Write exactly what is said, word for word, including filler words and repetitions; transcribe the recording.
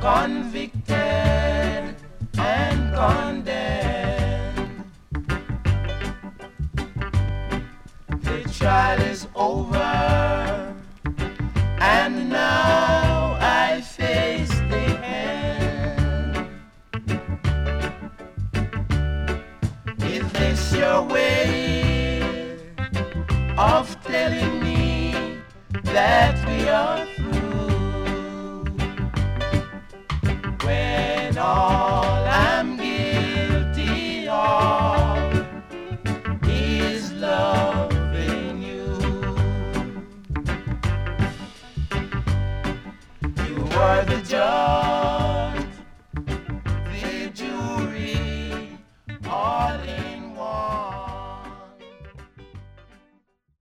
convicted and condemned. The trial is over, and now I face the end. Is this your way of telling me that we are through, when all I'm guilty of is loving you? You were the judge